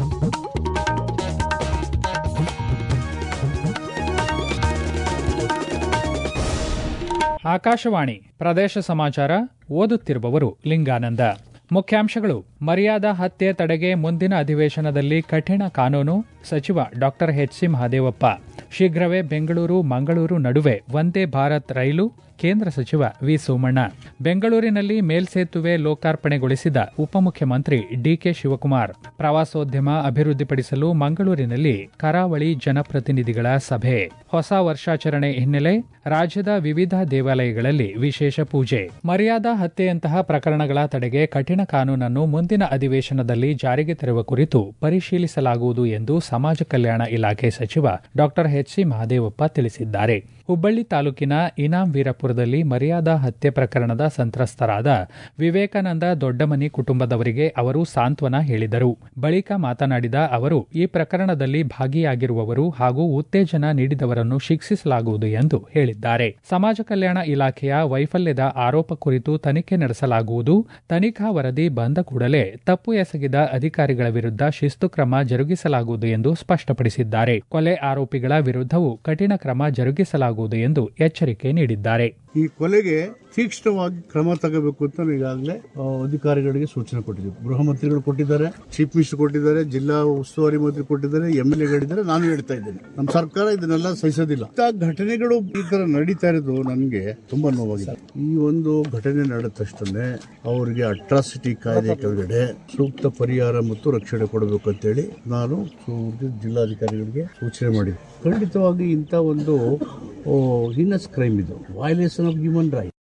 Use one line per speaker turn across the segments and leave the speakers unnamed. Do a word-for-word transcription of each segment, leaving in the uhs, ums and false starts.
ಆಕಾಶವಾಣಿ ಪ್ರದೇಶ ಸಮಾಚಾರ ಓದುತ್ತಿರುವವರು ಲಿಂಗಾನಂದ. ಮುಖ್ಯಾಂಶಗಳು: ಮರ್ಯಾದಾ ಹತ್ಯೆ ತಡೆಗೆ ಮುಂದಿನ ಅಧಿವೇಶನದಲ್ಲಿ ಕಠಿಣ ಕಾನೂನು, ಸಚಿವ ಡಾಕ್ಟರ್ ಎಚ್ ಸಿ ಮಹದೇವಪ್ಪ. ಶೀಘ್ರವೇ ಬೆಂಗಳೂರು ಮಂಗಳೂರು ನಡುವೆ ವಂದೇ ಭಾರತ್ ರೈಲು, ಕೇಂದ್ರ ಸಚಿವ ವಿ ಸೋಮಣ್ಣ. ಬೆಂಗಳೂರಿನಲ್ಲಿ ಮೇಲ್ಸೇತುವೆ ಲೋಕಾರ್ಪಣೆಗೊಳಿಸಿದ ಉಪಮುಖ್ಯಮಂತ್ರಿ ಡಿಕೆ ಶಿವಕುಮಾರ್. ಪ್ರವಾಸೋದ್ಯಮ ಅಭಿವೃದ್ಧಿಪಡಿಸಲು ಮಂಗಳೂರಿನಲ್ಲಿ ಕರಾವಳಿ ಜನಪ್ರತಿನಿಧಿಗಳ ಸಭೆ. ಹೊಸ ವರ್ಷಾಚರಣೆ ಹಿನ್ನೆಲೆ ರಾಜ್ಯದ ವಿವಿಧ ದೇವಾಲಯಗಳಲ್ಲಿ ವಿಶೇಷ ಪೂಜೆ. ಮರ್ಯಾದಾ ಹತ್ಯೆಯಂತಹ ಪ್ರಕರಣಗಳ ತಡೆಗೆ ಕಠಿಣ ಕಾನೂನನ್ನು ಮುಂದಿನ ಅಧಿವೇಶನದಲ್ಲಿ ಜಾರಿಗೆ ತರುವ ಕುರಿತು ಪರಿಶೀಲಿಸಲಾಗುವುದು ಎಂದು ಸಮಾಜ ಕಲ್ಯಾಣ ಇಲಾಖೆ ಸಚಿವ ಡಾಕ್ಟರ್ ಎಚ್ ಸಿ ಮಹದೇವಪ್ಪ ತಿಳಿಸಿದ್ದಾರೆ. ಹುಬ್ಬಳ್ಳಿ ತಾಲೂಕಿನ ಇನಾಂ ವೀರಪುರದಲ್ಲಿ ಮರ್ಯಾದಾ ಹತ್ಯೆ ಪ್ರಕರಣದ ಸಂತ್ರಸ್ತರಾದ ವಿವೇಕಾನಂದ ದೊಡ್ಡಮನಿ ಕುಟುಂಬದವರಿಗೆ ಅವರು ಸಾಂತ್ವನ ಹೇಳಿದರು. ಬಳಿಕ ಮಾತನಾಡಿದ ಅವರು, ಈ ಪ್ರಕರಣದಲ್ಲಿ ಭಾಗಿಯಾಗಿರುವವರು ಹಾಗೂ ಉತ್ತೇಜನ ನೀಡಿದವರನ್ನು ಶಿಕ್ಷಿಸಲಾಗುವುದು ಎಂದು ಹೇಳಿದ್ದಾರೆ. ಸಮಾಜ ಕಲ್ಯಾಣ ಇಲಾಖೆಯ ವೈಫಲ್ಯದ ಆರೋಪ ಕುರಿತು ತನಿಖೆ ನಡೆಸಲಾಗುವುದು. ತನಿಖಾ ವರದಿ ಬಂದ ಕೂಡಲೇ ತಪ್ಪು ಎಸಗಿದ ಅಧಿಕಾರಿಗಳ ವಿರುದ್ಧ ಶಿಸ್ತು ಕ್ರಮ ಜರುಗಿಸಲಾಗುವುದು ಎಂದು ಸ್ಪಷ್ಟಪಡಿಸಿದ್ದಾರೆ. ಕೊಲೆ ಆರೋಪಿಗಳ ವಿರುದ್ಧವೂ ಕಠಿಣ ಕ್ರಮ ಜರುಗಿಸಲಾಗುವುದು ಎಂದು ಎಚ್ಚರಿಕೆ ನೀಡಿದ್ದಾರೆ.
ಈ ಕೊಲೆಗೆ ತೀಕ್ಷ್ಣವಾಗಿ ಕ್ರಮ ತಗೋಬೇಕು ಅಂತ ಈಗಾಗಲೇ ಅಧಿಕಾರಿಗಳಿಗೆ ಸೂಚನೆ ಕೊಟ್ಟಿದ್ದೀವಿ. ಗೃಹ ಮಂತ್ರಿಗಳು ಕೊಟ್ಟಿದ್ದಾರೆ, ಚೀಫ್ ಮಿನಿಸ್ಟರ್ ಕೊಟ್ಟಿದ್ದಾರೆ, ಜಿಲ್ಲಾ ಉಸ್ತುವಾರಿ ಮಂತ್ರಿ ಕೊಟ್ಟಿದ್ದಾರೆ, ಎಂಎಲ್ಎ ಗಳಿದ್ದಾರೆ. ನಾನು ಹೇಳ್ತಾ ಇದ್ದೇನೆ, ನಮ್ಮ ಸರ್ಕಾರ ಇದನ್ನೆಲ್ಲ ಸಹಿಸೋದಿಲ್ಲ. ಘಟನೆಗಳು ಈ ತರ ನಡೀತಾ ಇರೋದು ನನಗೆ ತುಂಬಾ ನೋವಾಗಿದೆ. ಈ ಒಂದು ಘಟನೆ ನಡೆದ ತಕ್ಷಣ ಅವರಿಗೆ ಅಟ್ರಾಸಿಟಿ ಕಾಯ್ದೆ ಕೆಳಗಡೆ ಸೂಕ್ತ ಪರಿಹಾರ ಮತ್ತು ರಕ್ಷಣೆ ಕೊಡಬೇಕು ಅಂತೇಳಿ ನಾನು ಜಿಲ್ಲಾಧಿಕಾರಿಗಳಿಗೆ ಸೂಚನೆ ಮಾಡಿದ್ದೆ. ಖಂಡಿತವಾಗಿ ಇಂಥ ಒಂದು ಹೀನಸ್ ಕ್ರೈಮ್ ಇದು, ವೈಲೇಷನ್ ಆಫ್ ಹ್ಯೂಮನ್ ರೈಟ್.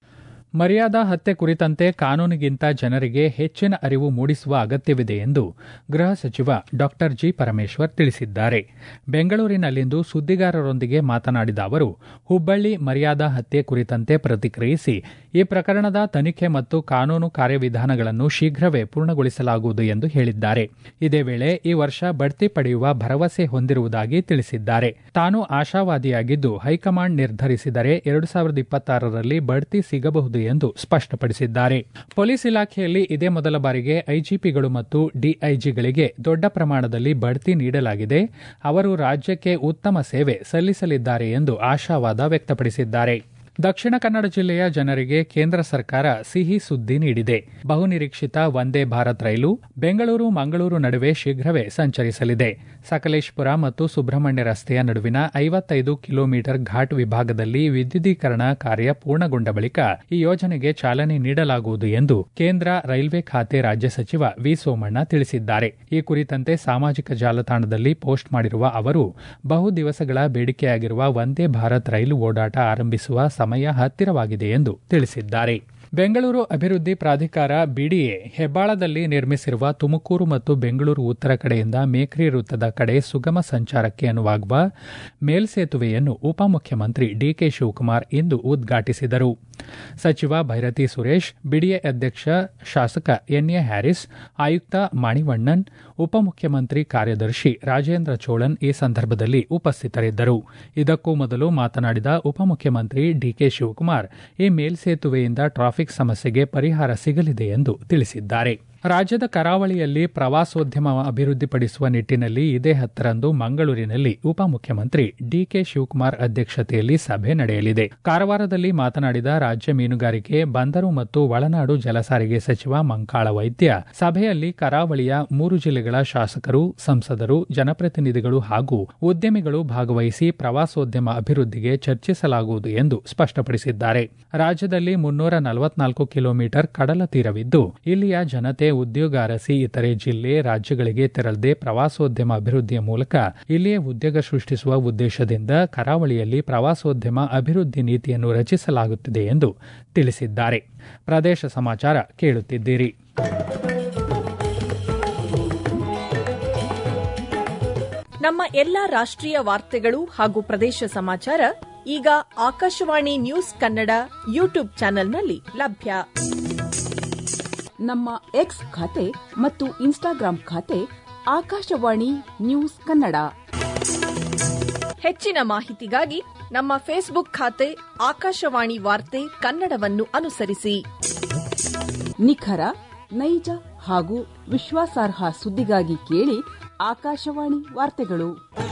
ಮರ್ಯಾದಾ ಹತ್ಯೆ ಕುರಿತಂತೆ ಕಾನೂನಿಗಿಂತ ಜನರಿಗೆ ಹೆಚ್ಚಿನ ಅರಿವು ಮೂಡಿಸುವ ಅಗತ್ಯವಿದೆ ಎಂದು ಗೃಹ ಸಚಿವ ಡಾಕ್ಟರ್ ಜಿ ಪರಮೇಶ್ವರ್ ತಿಳಿಸಿದ್ದಾರೆ. ಬೆಂಗಳೂರಿನಲ್ಲಿಂದು ಸುದ್ದಿಗಾರರೊಂದಿಗೆ ಮಾತನಾಡಿದ ಅವರು, ಹುಬ್ಬಳ್ಳಿ ಮರ್ಯಾದಾ ಹತ್ಯೆ ಕುರಿತಂತೆ ಪ್ರತಿಕ್ರಿಯಿಸಿ, ಈ ಪ್ರಕರಣದ ತನಿಖೆ ಮತ್ತು ಕಾನೂನು ಕಾರ್ಯವಿಧಾನಗಳನ್ನು ಶೀಘ್ರವೇ ಪೂರ್ಣಗೊಳಿಸಲಾಗುವುದು ಎಂದು ಹೇಳಿದ್ದಾರೆ. ಇದೇ ವೇಳೆ ಈ ವರ್ಷ ಬಡ್ತಿ ಪಡೆಯುವ ಭರವಸೆ ಹೊಂದಿರುವುದಾಗಿ ತಿಳಿಸಿದ್ದಾರೆ. ತಾನು ಆಶಾವಾದಿಯಾಗಿದ್ದು, ಹೈಕಮಾಂಡ್ ನಿರ್ಧರಿಸಿದರೆ ಎರಡು ಸಾವಿರದ ಇಪ್ಪತ್ತಾರರಲ್ಲಿ ಬಡ್ತಿ ಸಿಗಬಹುದು ಎಂದು ಸ್ಪಷ್ಟಪಡಿಸಿದ್ದಾರೆ. ಪೊಲೀಸ್ ಇಲಾಖೆಯಲ್ಲಿ ಇದೇ ಮೊದಲ ಬಾರಿಗೆ ಐಜಿಪಿಗಳು ಮತ್ತು ಡಿಐಜಿಗಳಿಗೆ ದೊಡ್ಡ ಪ್ರಮಾಣದಲ್ಲಿ ಬಡ್ತಿ ನೀಡಲಾಗಿದೆ. ಅವರು ರಾಜ್ಯಕ್ಕೆ ಉತ್ತಮ ಸೇವೆ ಸಲ್ಲಿಸಲಿದ್ದಾರೆ ಎಂದು ಆಶಾವಾದ ವ್ಯಕ್ತಪಡಿಸಿದ್ದಾರೆ. ದಕ್ಷಿಣ ಕನ್ನಡ ಜಿಲ್ಲೆಯ ಜನರಿಗೆ ಕೇಂದ್ರ ಸರ್ಕಾರ ಸಿಹಿ ಸುದ್ದಿ ನೀಡಿದೆ. ಬಹುನಿರೀಕ್ಷಿತ ವಂದೇ ಭಾರತ್ ರೈಲು ಬೆಂಗಳೂರು ಮಂಗಳೂರು ನಡುವೆ ಶೀಘ್ರವೇ ಸಂಚರಿಸಲಿದೆ. ಸಕಲೇಶಪುರ ಮತ್ತು ಸುಬ್ರಹ್ಮಣ್ಯ ರಸ್ತೆಯ ನಡುವಿನ ಐವತ್ತೈದು ಕಿಲೋಮೀಟರ್ ಘಾಟ್ ವಿಭಾಗದಲ್ಲಿ ವಿದ್ಯುದೀಕರಣ ಕಾರ್ಯ ಪೂರ್ಣಗೊಂಡ ಬಳಿಕ ಈ ಯೋಜನೆಗೆ ಚಾಲನೆ ನೀಡಲಾಗುವುದು ಎಂದು ಕೇಂದ್ರ ರೈಲ್ವೆ ಖಾತೆ ರಾಜ್ಯ ಸಚಿವ ವಿ ಸೋಮಣ್ಣ ತಿಳಿಸಿದ್ದಾರೆ. ಈ ಕುರಿತಂತೆ ಸಾಮಾಜಿಕ ಜಾಲತಾಣದಲ್ಲಿ ಪೋಸ್ಟ್ ಮಾಡಿರುವ ಅವರು, ಬಹು ದಿವಸಗಳ ಬೇಡಿಕೆಯಾಗಿರುವ ವಂದೇ ಭಾರತ್ ರೈಲು ಓಡಾಟ ಆರಂಭಿಸುವ ಸಮಯ ಹತ್ತಿರವಾಗಿದೆ ಎಂದು ತಿಳಿಸಿದ್ದಾರೆ. ಬೆಂಗಳೂರು ಅಭಿವೃದ್ಧಿ ಪ್ರಾಧಿಕಾರ ಬಿಡಿಎ ಹೆಬ್ಬಾಳದಲ್ಲಿ ನಿರ್ಮಿಸಿರುವ ತುಮಕೂರು ಮತ್ತು ಬೆಂಗಳೂರು ಉತ್ತರ ಕಡೆಯಿಂದ ಮೇಕ್ರಿ ವೃತ್ತದ ಕಡೆ ಸುಗಮ ಸಂಚಾರಕ್ಕೆ ಅನುವಾಗುವ ಮೇಲ್ಸೇತುವೆಯನ್ನು ಉಪಮುಖ್ಯಮಂತ್ರಿ ಡಿಕೆ ಶಿವಕುಮಾರ್ ಇಂದು ಉದ್ಘಾಟಿಸಿದರು. ಸಚಿವ ಭೈರತಿ ಸುರೇಶ್, ಬಿಡಿಎ ಅಧ್ಯಕ್ಷ ಶಾಸಕ ಎನ್ಎ ಹ್ಯಾರಿಸ್, ಆಯುಕ್ತ ಮಣಿವಣ್ಣನ್, ಉಪಮುಖ್ಯಮಂತ್ರಿ ಕಾರ್ಯದರ್ಶಿ ರಾಜೇಂದ್ರ ಚೋಳನ್ ಈ ಸಂದರ್ಭದಲ್ಲಿ ಉಪಸ್ಥಿತರಿದ್ದರು. ಇದಕ್ಕೂ ಮೊದಲು ಮಾತನಾಡಿದ ಉಪಮುಖ್ಯಮಂತ್ರಿ ಡಿಕೆ ಶಿವಕುಮಾರ್, ಈ ಮೇಲ್ಸೇತುವೆಯಿಂದ ಟ್ರಾಫಿಕ್ ಸಮಸ್ಯೆಗೆ ಪರಿಹಾರ ಸಿಗಲಿದೆ ಎಂದು ತಿಳಿಸಿದ್ದಾರೆ. ರಾಜ್ಯದ ಕರಾವಳಿಯಲ್ಲಿ ಪ್ರವಾಸೋದ್ಯಮ ಅಭಿವೃದ್ಧಿಪಡಿಸುವ ನಿಟ್ಟಿನಲ್ಲಿ ಇದೇ ಹತ್ತರಂದು ಮಂಗಳೂರಿನಲ್ಲಿ ಉಪಮುಖ್ಯಮಂತ್ರಿ ಡಿಕೆ ಶಿವಕುಮಾರ್ ಅಧ್ಯಕ್ಷತೆಯಲ್ಲಿ ಸಭೆ ನಡೆಯಲಿದೆ. ಕಾರವಾರದಲ್ಲಿ ಮಾತನಾಡಿದ ರಾಜ್ಯ ಮೀನುಗಾರಿಕೆ, ಬಂದರು ಮತ್ತು ಒಳನಾಡು ಜಲಸಾರಿಗೆ ಸಚಿವ ಮಂಕಾಳ ವೈದ್ಯ, ಸಭೆಯಲ್ಲಿ ಕರಾವಳಿಯ ಮೂರು ಜಿಲ್ಲೆಗಳ ಶಾಸಕರು, ಸಂಸದರು, ಜನಪ್ರತಿನಿಧಿಗಳು ಹಾಗೂ ಉದ್ಯಮಿಗಳು ಭಾಗವಹಿಸಿ ಪ್ರವಾಸೋದ್ಯಮ ಅಭಿವೃದ್ಧಿಗೆ ಚರ್ಚಿಸಲಾಗುವುದು ಎಂದು ಸ್ಪಷ್ಟಪಡಿಸಿದ್ದಾರೆ. ರಾಜ್ಯದಲ್ಲಿ ಮುನ್ನೂರ ನಲವತ್ನಾಲ್ಕು ಕಿಲೋಮೀಟರ್ ಕಡಲ ತೀರವಿದ್ದು, ಇಲ್ಲಿಯ ಜನತೆ ಉದ್ಯೋಗ ಅರಸಿ ಇತರೆ ಜಿಲ್ಲೆ, ರಾಜ್ಯಗಳಿಗೆ ತೆರಳದೆ ಪ್ರವಾಸೋದ್ಯಮ ಅಭಿವೃದ್ಧಿಯ ಮೂಲಕ ಇಲ್ಲಿಯೇ ಉದ್ಯೋಗ ಸೃಷ್ಟಿಸುವ ಉದ್ದೇಶದಿಂದ ಕರಾವಳಿಯಲ್ಲಿ ಪ್ರವಾಸೋದ್ಯಮ ಅಭಿವೃದ್ಧಿ ನೀತಿಯನ್ನು ರಚಿಸಲಾಗುತ್ತಿದೆ ಎಂದು ತಿಳಿಸಿದ್ದಾರೆ. ಪ್ರದೇಶ ಸಮಾಚಾರ ಕೇಳುತ್ತಿದ್ದೀರಿ.
ನಮ್ಮ ಎಲ್ಲಾ ರಾಷ್ಟ್ರೀಯ ವಾರ್ತೆಗಳು ಹಾಗೂ ಪ್ರದೇಶ ಸಮಾಚಾರ ಈಗ ಆಕಾಶವಾಣಿ ನ್ಯೂಸ್ ಕನ್ನಡ ಯೂಟ್ಯೂಬ್ ಚಾನೆಲ್ನಲ್ಲಿ ಲಭ್ಯ.
ನಮ್ಮ ಎಕ್ಸ್ ಖಾತೆ ಮತ್ತು ಇನ್ಸ್ಟಾಗ್ರಾಂ ಖಾತೆ ಆಕಾಶವಾಣಿ ನ್ಯೂಸ್ ಕನ್ನಡ.
ಹೆಚ್ಚಿನ ಮಾಹಿತಿಗಾಗಿ ನಮ್ಮ ಫೇಸ್ಬುಕ್ ಖಾತೆ ಆಕಾಶವಾಣಿ ವಾರ್ತೆ ಕನ್ನಡವನ್ನು ಅನುಸರಿಸಿ.
ನಿಖರ, ನೈಜ ಹಾಗೂ ವಿಶ್ವಾಸಾರ್ಹ ಸುದ್ದಿಗಾಗಿ ಕೇಳಿ ಆಕಾಶವಾಣಿ ವಾರ್ತೆಗಳು.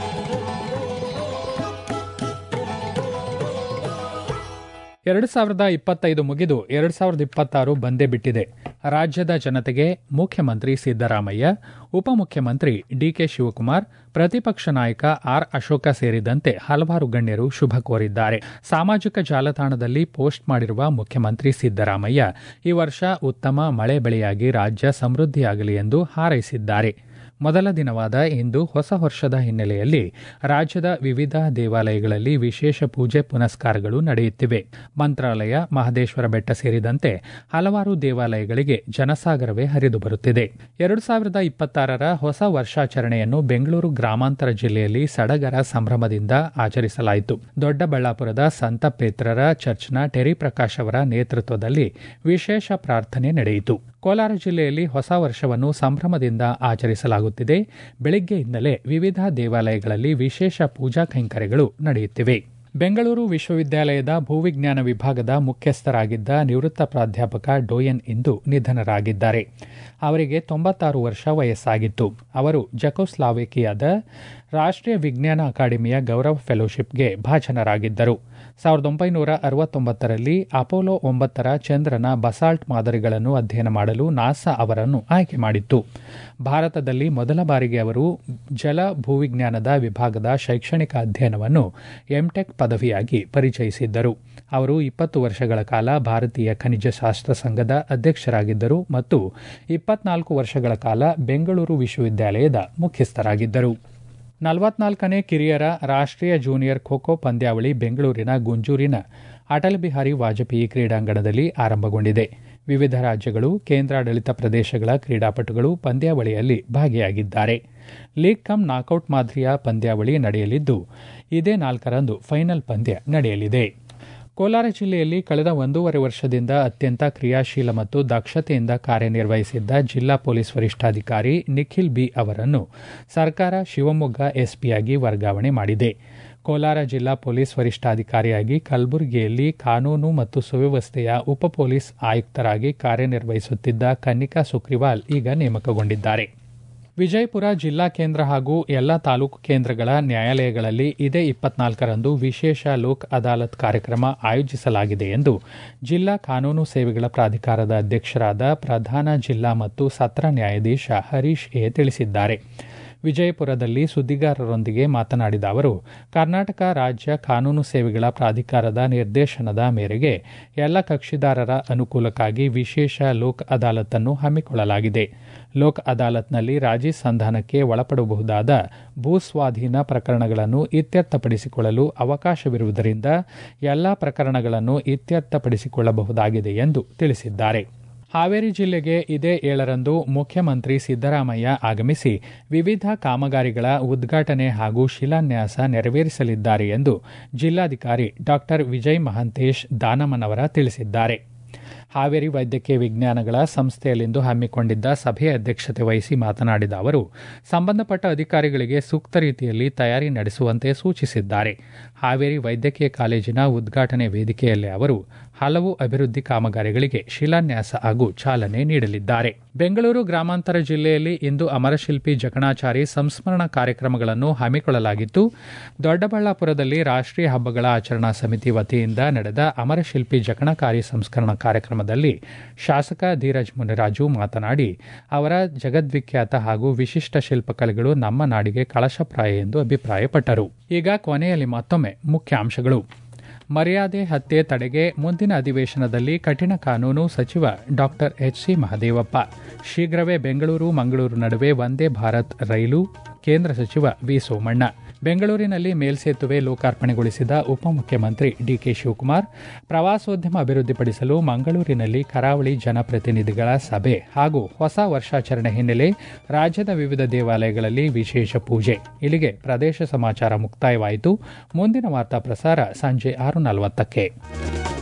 ಎರಡು ಸಾವಿರದ ಇಪ್ಪತ್ತೈದು ಮುಗಿದು ಎರಡು ಸಾವಿರದ ಇಪ್ಪತ್ತಾರು ಬಂದೇ ಬಿಟ್ಟಿದೆ. ರಾಜ್ಯದ ಜನತೆಗೆ ಮುಖ್ಯಮಂತ್ರಿ ಸಿದ್ದರಾಮಯ್ಯ, ಉಪಮುಖ್ಯಮಂತ್ರಿ ಡಿಕೆ ಶಿವಕುಮಾರ್, ಪ್ರತಿಪಕ್ಷ ನಾಯಕ ಆರ್ ಅಶೋಕ ಸೇರಿದಂತೆ ಹಲವಾರು ಗಣ್ಯರು ಶುಭ ಕೋರಿದ್ದಾರೆ. ಸಾಮಾಜಿಕ ಜಾಲತಾಣದಲ್ಲಿ ಪೋಸ್ಟ್ ಮಾಡಿರುವ ಮುಖ್ಯಮಂತ್ರಿ ಸಿದ್ದರಾಮಯ್ಯ ಈ ವರ್ಷ ಉತ್ತಮ ಮಳೆ ಬೆಳೆಯಾಗಿ ರಾಜ್ಯ ಸಮೃದ್ಧಿಯಾಗಲಿ ಎಂದು ಹಾರೈಸಿದ್ದಾರೆ. ಮೊದಲ ದಿನವಾದ ಇಂದು ಹೊಸ ವರ್ಷದ ಹಿನ್ನೆಲೆಯಲ್ಲಿ ರಾಜ್ಯದ ವಿವಿಧ ದೇವಾಲಯಗಳಲ್ಲಿ ವಿಶೇಷ ಪೂಜೆ ಪುನಸ್ಕಾರಗಳು ನಡೆಯುತ್ತಿವೆ. ಮಂತ್ರಾಲಯ, ಮಹದೇಶ್ವರ ಬೆಟ್ಟ ಸೇರಿದಂತೆ ಹಲವಾರು ದೇವಾಲಯಗಳಿಗೆ ಜನಸಾಗರವೇ ಹರಿದು ಬರುತ್ತಿದೆ. ಎರಡು ಸಾವಿರದ ಇಪ್ಪತ್ತಾರರ ಹೊಸ ವರ್ಷಾಚರಣೆಯನ್ನು ಬೆಂಗಳೂರು ಗ್ರಾಮಾಂತರ ಜಿಲ್ಲೆಯಲ್ಲಿ ಸಡಗರ ಸಂಭ್ರಮದಿಂದ ಆಚರಿಸಲಾಯಿತು. ದೊಡ್ಡಬಳ್ಳಾಪುರದ ಸಂತ ಪೇತ್ರರ ಚರ್ಚ್ನ ಟೆರಿ ಪ್ರಕಾಶ್ ಅವರ ನೇತೃತ್ವದಲ್ಲಿ ವಿಶೇಷ ಪ್ರಾರ್ಥನೆ ನಡೆಯಿತು. ಕೋಲಾರ ಜಿಲ್ಲೆಯಲ್ಲಿ ಹೊಸ ವರ್ಷವನ್ನು ಸಂಭ್ರಮದಿಂದ ಆಚರಿಸಲಾಗುತ್ತಿದೆ. ಬೆಳಗ್ಗೆಯಿಂದಲೇ ವಿವಿಧ ದೇವಾಲಯಗಳಲ್ಲಿ ವಿಶೇಷ ಪೂಜಾ ಕೈಂಕರ್ಯಗಳು ನಡೆಯುತ್ತಿವೆ. ಬೆಂಗಳೂರು ವಿಶ್ವವಿದ್ಯಾಲಯದ ಭೂವಿಜ್ಞಾನ ವಿಭಾಗದ ಮುಖ್ಯಸ್ಥರಾಗಿದ್ದ ನಿವೃತ್ತ ಪ್ರಾಧ್ಯಾಪಕ ಡೋಯನ್ ಇಂದು ನಿಧನರಾಗಿದ್ದಾರೆ. ಅವರಿಗೆ ತೊಂಬತ್ತಾರು ವರ್ಷ ವಯಸ್ಸಾಗಿತ್ತು. ಅವರು ಜೆಕೋಸ್ಲಾವೇಕಿಯಾದ ರಾಷ್ಟ್ರೀಯ ವಿಜ್ಞಾನ ಅಕಾಡೆಮಿಯ ಗೌರವ ಫೆಲೋಶಿಪ್ಗೆ ಭಾಜನರಾಗಿದ್ದರು. ಸಾವಿರದ ಒಂಬೈನೂರ ಅರವತ್ತೊಂಬತ್ತರಲ್ಲಿ ಅಪೋಲೋ ಒಂಬತ್ತರ ಚಂದ್ರನ ಬಸಾಲ್ಟ್ ಮಾದರಿಗಳನ್ನು ಅಧ್ಯಯನ ಮಾಡಲು ನಾಸಾ ಅವರನ್ನು ಆಯ್ಕೆ ಮಾಡಿತ್ತು. ಭಾರತದಲ್ಲಿ ಮೊದಲ ಬಾರಿಗೆ ಅವರು ಜಲ ಭೂವಿಜ್ಞಾನದ ವಿಭಾಗದ ಶೈಕ್ಷಣಿಕ ಅಧ್ಯಯನವನ್ನು ಎಂಟೆಕ್ ಪದವಿಯಾಗಿ ಪರಿಚಯಿಸಿದ್ದರು. ಅವರು ಇಪ್ಪತ್ತು ವರ್ಷಗಳ ಕಾಲ ಭಾರತೀಯ ಖನಿಜ ಶಾಸ್ತ್ರ ಸಂಘದ ಅಧ್ಯಕ್ಷರಾಗಿದ್ದರು ಮತ್ತು ಇಪ್ಪತ್ನಾಲ್ಕು ವರ್ಷಗಳ ಕಾಲ ಬೆಂಗಳೂರು ವಿಶ್ವವಿದ್ಯಾಲಯದ ಮುಖ್ಯಸ್ಥರಾಗಿದ್ದರು. ನಲವತ್ನಾಲ್ಕನೇ ಕಿರಿಯರ ರಾಷ್ಟ್ರೀಯ ಜೂನಿಯರ್ ಖೋ ಖೋ ಪಂದ್ಯಾವಳಿ ಬೆಂಗಳೂರಿನ ಗುಂಜೂರಿನ ಅಟಲ್ ಬಿಹಾರಿ ವಾಜಪೇಯಿ ಕ್ರೀಡಾಂಗಣದಲ್ಲಿ ಆರಂಭಗೊಂಡಿದೆ. ವಿವಿಧ ರಾಜ್ಯಗಳು, ಕೇಂದ್ರಾಡಳಿತ ಪ್ರದೇಶಗಳ ಕ್ರೀಡಾಪಟುಗಳು ಪಂದ್ಯಾವಳಿಯಲ್ಲಿ ಭಾಗಿಯಾಗಿದ್ದಾರೆ. ಲೀಗ್ ಕಮ್ ನಾಕೌಟ್ ಮಾದರಿಯ ಪಂದ್ಯಾವಳಿ ನಡೆಯಲಿದ್ದು, ಇದೇ ನಾಲ್ಕರಂದು ಫೈನಲ್ ಪಂದ್ಯ ನಡೆಯಲಿದೆ. ಕೋಲಾರ ಜಿಲ್ಲೆಯಲ್ಲಿ ಕಳೆದ ಒಂದೂವರೆ ವರ್ಷದಿಂದ ಅತ್ಯಂತ ಕ್ರಿಯಾಶೀಲ ಮತ್ತು ದಕ್ಷತೆಯಿಂದ ಕಾರ್ಯನಿರ್ವಹಿಸಿದ್ದ ಜಿಲ್ಲಾ ಪೊಲೀಸ್ ವರಿಷ್ಠಾಧಿಕಾರಿ ನಿಖಿಲ್ ಬಿ ಅವರನ್ನು ಸರ್ಕಾರ ಶಿವಮೊಗ್ಗ ಎಸ್ಪಿಯಾಗಿ ವರ್ಗಾವಣೆ ಮಾಡಿದೆ. ಕೋಲಾರ ಜಿಲ್ಲಾ ಪೊಲೀಸ್ ವರಿಷ್ಠಾಧಿಕಾರಿಯಾಗಿ ಕಲಬುರಗಿಯಲ್ಲಿ ಕಾನೂನು ಮತ್ತು ಸುವ್ಯವಸ್ಥೆಯ ಉಪ ಪೊಲೀಸ್ ಆಯುಕ್ತರಾಗಿ ಕಾರ್ಯನಿರ್ವಹಿಸುತ್ತಿದ್ದ ಕನ್ನಿಕಾ ಸುಕ್ರಿವಾಲ್ ಈಗ ನೇಮಕಗೊಂಡಿದ್ದಾರೆ. ವಿಜಯಪುರ ಜಿಲ್ಲಾ ಕೇಂದ್ರ ಹಾಗೂ ಎಲ್ಲ ತಾಲೂಕು ಕೇಂದ್ರಗಳ ನ್ಯಾಯಾಲಯಗಳಲ್ಲಿ ಇದೇ ಇಪ್ಪತ್ನಾಲ್ಕರಂದು ವಿಶೇಷ ಲೋಕ್ ಅದಾಲತ್ ಕಾರ್ಯಕ್ರಮ ಆಯೋಜಿಸಲಾಗಿದೆ ಎಂದು ಜಿಲ್ಲಾ ಕಾನೂನು ಸೇವೆಗಳ ಪ್ರಾಧಿಕಾರದ ಅಧ್ಯಕ್ಷರಾದ ಪ್ರಧಾನ ಜಿಲ್ಲಾ ಮತ್ತು ಸತ್ರ ನ್ಯಾಯಾಧೀಶ ಹರೀಶ್ ಎ ತಿಳಿಸಿದ್ದಾರೆ. ವಿಜಯಪುರದಲ್ಲಿ ಸುದ್ದಿಗಾರರೊಂದಿಗೆ ಮಾತನಾಡಿದ ಅವರು, ಕರ್ನಾಟಕ ರಾಜ್ಯ ಕಾನೂನು ಸೇವೆಗಳ ಪ್ರಾಧಿಕಾರದ ನಿರ್ದೇಶನದ ಮೇರೆಗೆ ಎಲ್ಲ ಕಕ್ಷಿದಾರರ ಅನುಕೂಲಕ್ಕಾಗಿ ವಿಶೇಷ ಲೋಕ್ ಅದಾಲತ್ ಅನ್ನು ಹಮ್ಮಿಕೊಳ್ಳಲಾಗಿದೆ. ಲೋಕ್ ಅದಾಲತ್ನಲ್ಲಿ ರಾಜಿ ಸಂಧಾನಕ್ಕೆ ಒಳಪಡಬಹುದಾದ ಭೂಸ್ವಾಧೀನ ಪ್ರಕರಣಗಳನ್ನು ಇತ್ಯರ್ಥಪಡಿಸಿಕೊಳ್ಳಲು ಅವಕಾಶವಿರುವುದರಿಂದ ಎಲ್ಲಾ ಪ್ರಕರಣಗಳನ್ನು ಇತ್ಯರ್ಥಪಡಿಸಿಕೊಳ್ಳಬಹುದಾಗಿದೆ ಎಂದು ತಿಳಿಸಿದ್ದಾರೆ. ಹಾವೇರಿ ಜಿಲ್ಲೆಗೆ ಇದೇ ಏಳರಂದು ಮುಖ್ಯಮಂತ್ರಿ ಸಿದ್ದರಾಮಯ್ಯ ಆಗಮಿಸಿ ವಿವಿಧ ಕಾಮಗಾರಿಗಳ ಉದ್ಘಾಟನೆ ಹಾಗೂ ಶಿಲಾನ್ಯಾಸ ನೆರವೇರಿಸಲಿದ್ದಾರೆ ಎಂದು ಜಿಲ್ಲಾಧಿಕಾರಿ ಡಾ ವಿಜಯ್ ಮಹಾಂತೇಶ್ ದಾನಮ್ಮನವರ ತಿಳಿಸಿದ್ದಾರೆ. ಹಾವೇರಿ ವೈದ್ಯಕೀಯ ವಿಜ್ಞಾನಗಳ ಸಂಸ್ಥೆಯಲ್ಲಿಂದು ಹಮ್ಮಿಕೊಂಡಿದ್ದ ಸಭೆಯ ಅಧ್ಯಕ್ಷತೆ ವಹಿಸಿ ಮಾತನಾಡಿದ ಅವರು, ಸಂಬಂಧಪಟ್ಟ ಅಧಿಕಾರಿಗಳಿಗೆ ಸೂಕ್ತ ರೀತಿಯಲ್ಲಿ ತಯಾರಿ ನಡೆಸುವಂತೆ ಸೂಚಿಸಿದ್ದಾರೆ. ಹಾವೇರಿ ವೈದ್ಯಕೀಯ ಕಾಲೇಜಿನ ಉದ್ಘಾಟನೆ ವೇದಿಕೆಯಲ್ಲಿ ಅವರು ಹಲವು ಅಭಿವೃದ್ಧಿ ಕಾಮಗಾರಿಗಳಿಗೆ ಶಿಲಾನ್ಯಾಸ ಹಾಗೂ ಚಾಲನೆ ನೀಡಲಿದ್ದಾರೆ. ಬೆಂಗಳೂರು ಗ್ರಾಮಾಂತರ ಜಿಲ್ಲೆಯಲ್ಲಿ ಇಂದು ಅಮರಶಿಲ್ಪಿ ಜಕಣಾಚಾರಿ ಸಂಸ್ಮರಣಾ ಕಾರ್ಯಕ್ರಮಗಳನ್ನು ಹಮ್ಮಿಕೊಳ್ಳಲಾಗಿತ್ತು. ದೊಡ್ಡಬಳ್ಳಾಪುರದಲ್ಲಿ ರಾಷ್ಟ್ರೀಯ ಹಬ್ಬಗಳ ಆಚರಣಾ ಸಮಿತಿ ವತಿಯಿಂದ ನಡೆದ ಅಮರಶಿಲ್ಪಿ ಜಕಣಾಚಾರಿ ಸಂಸ್ಮರಣಾ ಕಾರ್ಯಕ್ರಮದಲ್ಲಿ ಶಾಸಕ ಧೀರಜ್ ಮುನಿರಾಜು ಮಾತನಾಡಿ, ಅವರ ಜಗದ್ವಿಖ್ಯಾತ ಹಾಗೂ ವಿಶಿಷ್ಟ ಶಿಲ್ಪಕಲೆಗಳು ನಮ್ಮ ನಾಡಿಗೆ ಕಳಶಪ್ರಾಯ ಎಂದು ಅಭಿಪ್ರಾಯಪಟ್ಟರು. ಈಗ ಕೊನೆಯಲ್ಲಿ ಮತ್ತೊಮ್ಮೆ ಮುಖ್ಯಾಂಶಗಳು. ಮರ್ಯಾದೆ ಹತ್ಯೆ ತಡೆಗೆ ಮುಂದಿನ ಅಧಿವೇಶನದಲ್ಲಿ ಕಠಿಣ ಕಾನೂನು ಸಚಿವ ಡಾ ಎಚ್ ಸಿ ಮಹದೇವಪ್ಪ. ಶೀಘ್ರವೇ ಬೆಂಗಳೂರು ಮಂಗಳೂರು ನಡುವೆ ವಂದೇ ಭಾರತ್ ರೈಲು, ಕೇಂದ್ರ ಸಚಿವ ವಿ ಸೋಮಣ್ಣ. ಬೆಂಗಳೂರಿನಲ್ಲಿ ಮೇಲ್ಸೇತುವೆ ಲೋಕಾರ್ಪಣೆಗೊಳಿಸಿದ ಉಪಮುಖ್ಯಮಂತ್ರಿ ಡಿಕೆ ಶಿವಕುಮಾರ್. ಪ್ರವಾಸೋದ್ಯಮ ಅಭಿವೃದ್ಧಿಪಡಿಸಲು ಮಂಗಳೂರಿನಲ್ಲಿ ಕರಾವಳಿ ಜನಪ್ರತಿನಿಧಿಗಳ ಸಭೆ ಹಾಗೂ ಹೊಸ ವರ್ಷಾಚರಣೆ ಹಿನ್ನೆಲೆ ರಾಜ್ಯದ ವಿವಿಧ ದೇವಾಲಯಗಳಲ್ಲಿ ವಿಶೇಷ ಪೂಜೆ. ಇಲ್ಲಿಗೆ ಪ್ರದೇಶ ಸಮಾಚಾರ ಮುಕ್ತಾಯವಾಯಿತು. ಮುಂದಿನ ವಾರ್ತಾ ಪ್ರಸಾರ ಸಂಜೆ ಆರು ನಲವತ್ತಕ್ಕೆ.